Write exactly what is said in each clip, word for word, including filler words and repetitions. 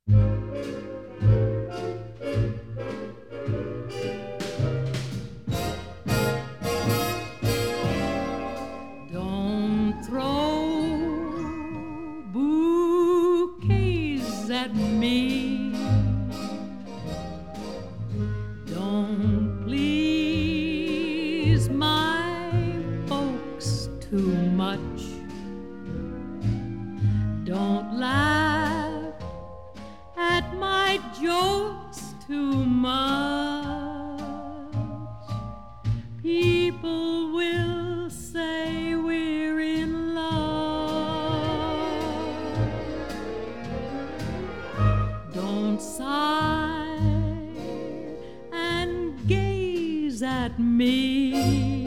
Don't throw bouquets at me. Don't please my folks too much. Don't laugh at my jokes too much. People will say we're in love. Don't sigh and gaze at me.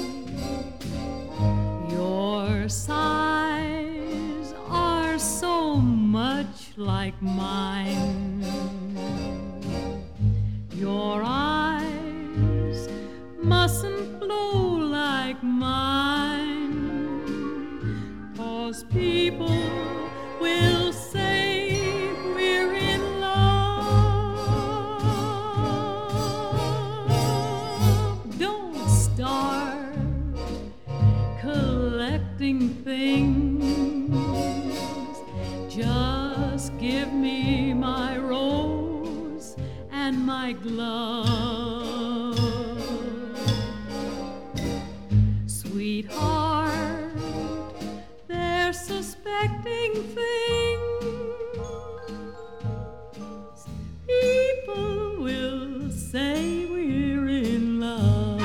Your sighs are so much like mine. Your eyes mustn't flow like mine, 'cause people will say we're in love. Don't start collecting things. Just give me my rose and my glove. Sweetheart, they're suspecting things. People will say we're in love.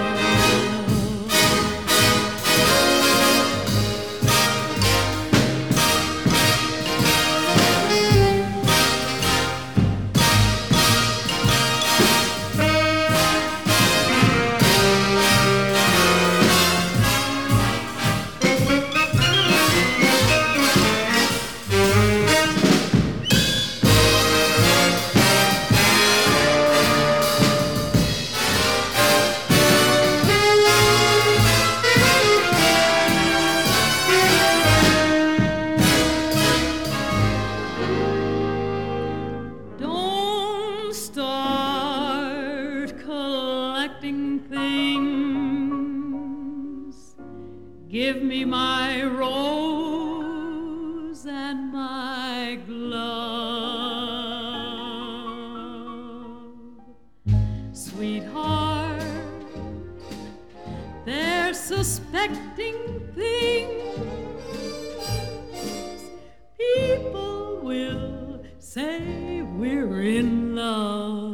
Start collecting things. Give me my rose and my glove. Sweetheart, they're suspecting things. People will say we're in love.